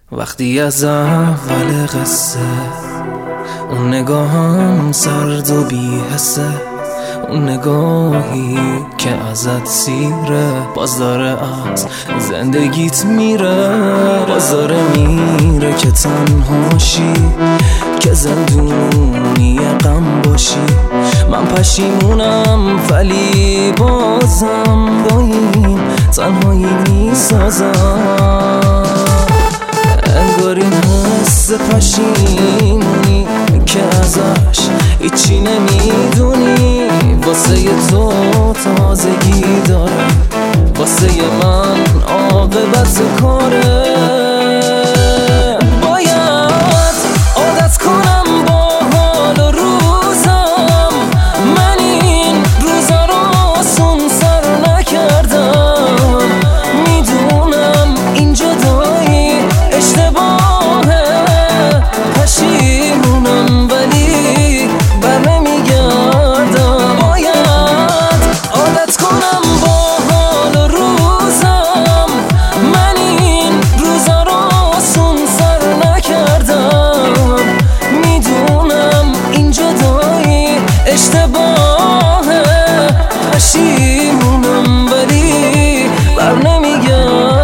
وقتی از اول قصه اون نگاهم سرد و بی حسه، اون نگاهی که ازت سیره، باز داره از زندگیت میره، باز داره میره که تنهاشی، که زندونی غم باشی. من پشیمونم ولی بازم با این تنهایی میسازم. انگار این حس پشیمونی که ازش هیچی نمیدونی، واسه تو تازگی داره، واسه من عاقبت کاره. باید عادت کنم با حال و روزم، من این روزا رو آسون سر نکردم. میدونم این جدایی اشتباهه، پشیمونم ولی بر نمیگردم. باید عادت کنم با حال و روزم، من این روزا رو آسون سر نکردم. میدونم این جدایی اشتباهه، پشیمونم ولی بر نمیگردم.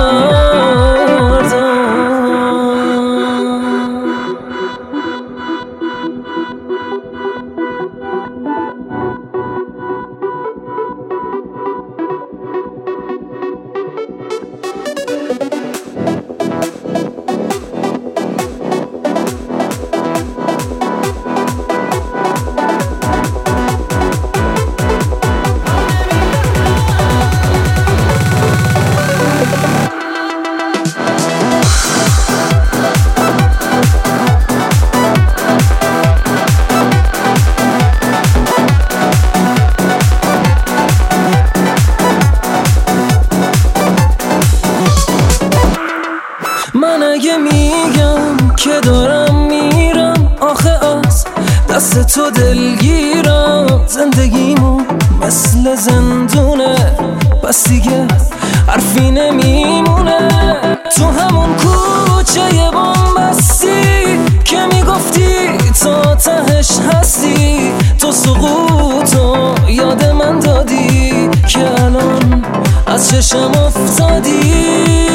من اگه میگم که دارم میرم، آخه از دست تو دلگیرم. زندگیمو مثل زندونه، پس دیگه حرفی نمیمونه. تو همون کوچه بومبستی که میگفتی تا تهش هستی، تو سقوطو یاد من دادی که الان از چشم افتادی.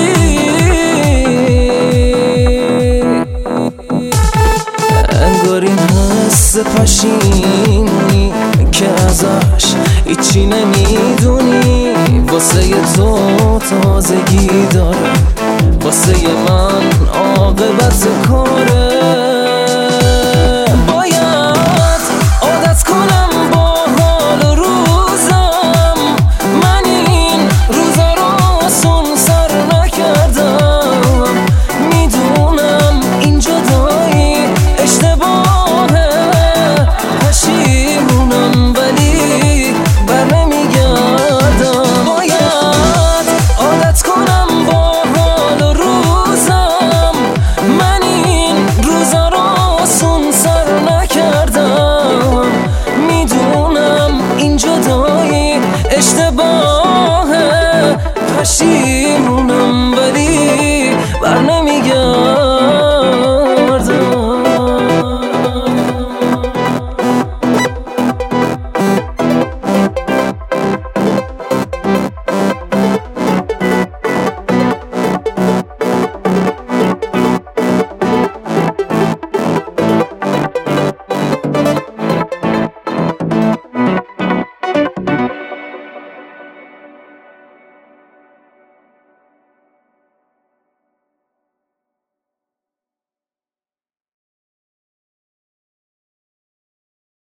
انگار این حس پشیمونی که ازش هیچی نمیدونی، واسه تو تازگی داره، واسه من عاقبت کاره. باید عادت کنم با حال و روزم، من این روزا رو آسون سر نکردم. میدونم این جدایی اشتباهه، پشیمونم ولی بر نمیگردم. باید عادت کنم با حال و روزم، من این روزا رو آسون سر نکردم. میدونم این جدایی اشتباهه،